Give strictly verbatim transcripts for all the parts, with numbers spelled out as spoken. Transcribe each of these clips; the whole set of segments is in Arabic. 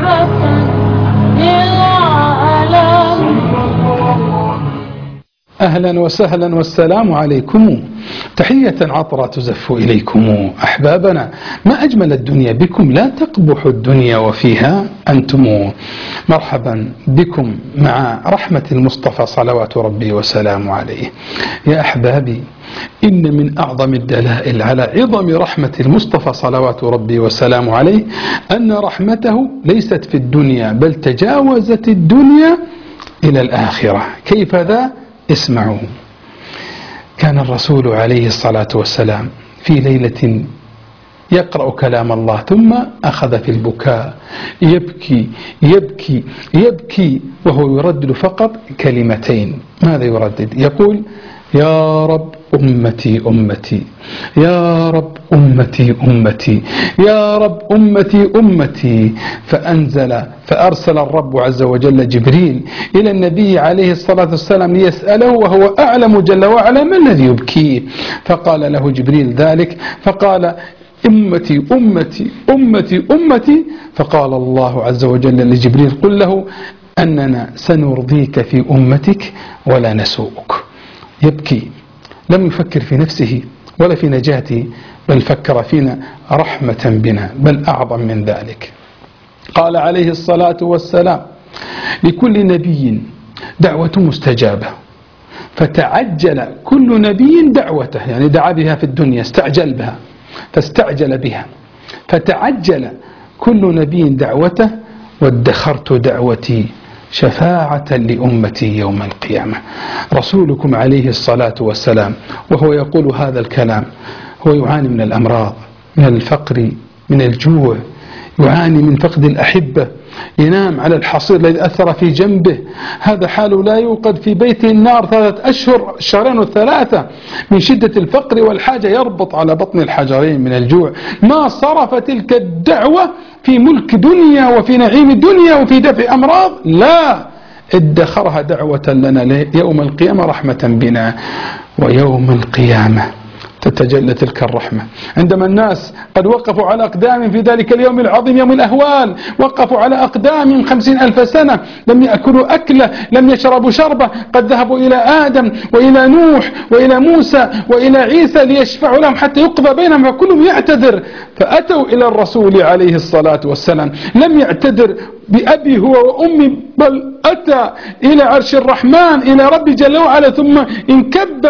أهلا وسهلا والسلام عليكم، تحية عطرة تزف إليكم أحبابنا. ما أجمل الدنيا بكم، لا تقبح الدنيا وفيها أنتم. مرحبا بكم مع رحمة المصطفى صلوات ربي وسلامه عليه. يا أحبابي، إن من أعظم الدلائل على عظم رحمة المصطفى صلوات ربي وسلامه عليه أن رحمته ليست في الدنيا بل تجاوزت الدنيا إلى الآخرة. كيف ذا؟ اسمعوا. كان الرسول عليه الصلاة والسلام في ليلة يقرأ كلام الله ثم أخذ في البكاء، يبكي يبكي يبكي وهو يردد فقط كلمتين. ماذا يردد؟ يقول: يا رب أمتي أمتي، يا رب أمتي أمتي، يا رب أمتي أمتي. فأنزل فأرسل الرب عز وجل جبريل إلى النبي عليه الصلاة والسلام ليسأله وهو أعلم جل وعلا ما الذي يبكيه. فقال له جبريل ذلك، فقال: أمتي أمتي أمتي أمتي. فقال الله عز وجل لجبريل: قل له أننا سنرضيك في أمتك ولا نسوءك. يبكي، لم يفكر في نفسه ولا في نجاته، بل فكر فينا رحمة بنا، بل أعظم من ذلك. قال عليه الصلاة والسلام: لكل نبي دعوة مستجابة، فتعجل كل نبي دعوته، يعني دعا بها في الدنيا، استعجل بها فاستعجل بها، فتعجل كل نبي دعوته، وادخرت دعوتي شفاعة لأمتي يوم القيامة. رسولكم عليه الصلاة والسلام وهو يقول هذا الكلام هو يعاني من الأمراض، من الفقر، من الجوع، يعاني من فقد الأحبة، ينام على الحصير الذي أثر في جنبه. هذا حاله لا يوقد في بيته النار ثلاثة أشهر، شهرين وثلاثة، من شدة الفقر والحاجة، يربط على بطن الحجرين من الجوع. ما صرف تلك الدعوة في ملك دنيا وفي نعيم دنيا وفي دفع أمراض، لا، ادخرها دعوة لنا يوم القيامة رحمة بنا. ويوم القيامة تتجلى تلك الرحمة عندما الناس قد وقفوا على أقدام في ذلك اليوم العظيم يوم الأهوال، وقفوا على أقدام خمسين ألف سنة، لم يأكلوا أكلة، لم يشربوا شربة، قد ذهبوا إلى آدم وإلى نوح وإلى موسى وإلى عيسى ليشفعوا لهم حتى يقضى بينهم، فكلهم يعتذر. فأتوا إلى الرسول عليه الصلاة والسلام، لم يعتذر بأبي هو وأمي، بل أتى إلى عرش الرحمن، إلى رب جل وعلا، ثم انكب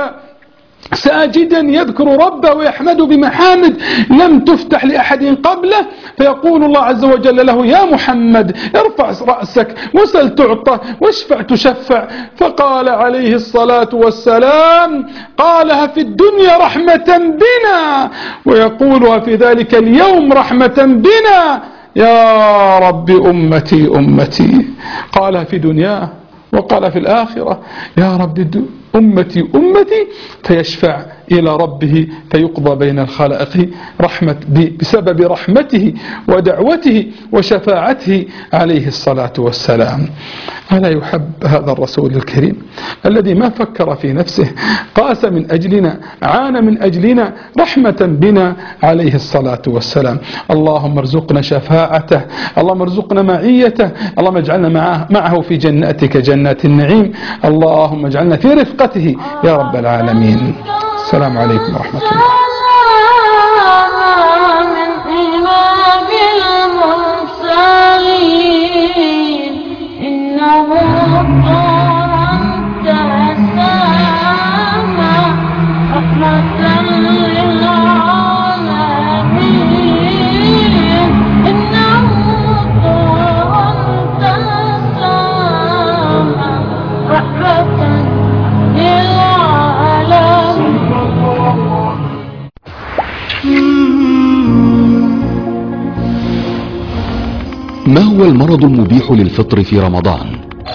ساجدا يذكر ربه ويحمده بمحامد لم تفتح لأحد قبله. فيقول الله عز وجل له: يا محمد ارفع رأسك وسل تعطى واشفع تشفع. فقال عليه الصلاة والسلام: قالها في الدنيا رحمة بنا، ويقولها في ذلك اليوم رحمة بنا. يا رب أمتي أمتي، قالها في دنياه وقال في الآخرة: يا رب أمتي أمتي، فيشفع إلى ربه فيقضى بين الخلائق رحمة بسبب رحمته ودعوته وشفاعته عليه الصلاة والسلام. ألا يحب هذا الرسول الكريم الذي ما فكر في نفسه، قاس من أجلنا، عانى من أجلنا رحمة بنا عليه الصلاة والسلام. اللهم ارزقنا شفاعته، اللهم ارزقنا معيته، اللهم اجعلنا معه, معه في جناتك جنات النعيم، اللهم اجعلنا في رفقته يا رب العالمين. السلام عليكم ورحمة الله. ما هو المرض المبيح للفطر في رمضان؟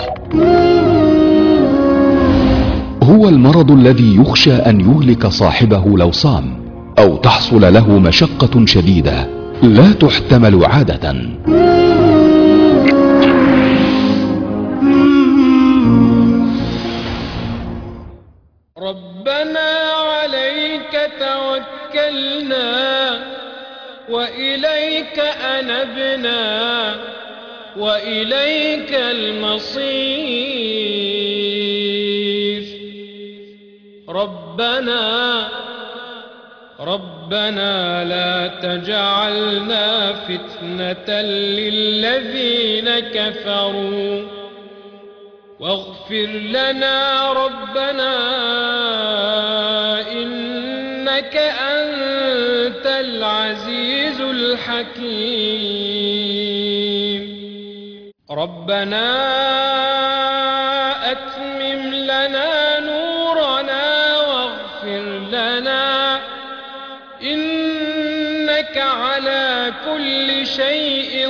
هو المرض الذي يخشى أن يهلك صاحبه لو صام، أو تحصل له مشقة شديدة لا تحتمل عادة. ربنا عليك توكلنا وإليك أنبنا وإليك المصير. ربنا ربنا لا تجعلنا فتنة للذين كفروا واغفر لنا ربنا إنك أنت العزيز الحكيم. ربنا أتمم لنا نورنا واغفر لنا إنك على كل شيء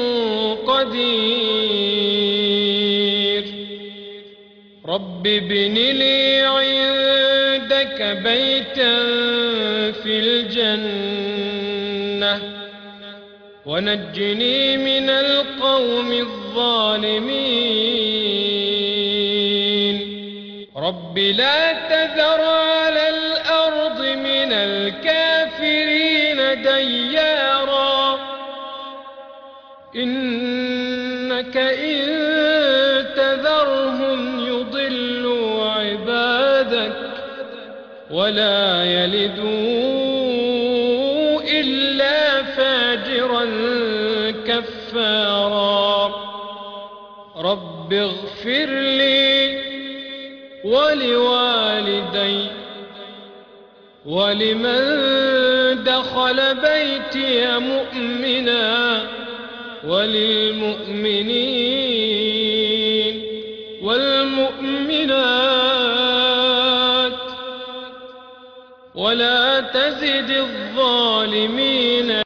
قدير. رب ابن لي عندك بيتا في الجنة ونجني من القوم الظالمين. رب لا تذر على الأرض من الكافرين ديارا إنك إن تذرهم يضلوا عبادك ولا يلدوا إلا فاجرا كفارا. رب اغفر لي ولوالدي ولمن دخل بيتي مؤمنا وللمؤمنين والمؤمنات ولا تزد الظالمين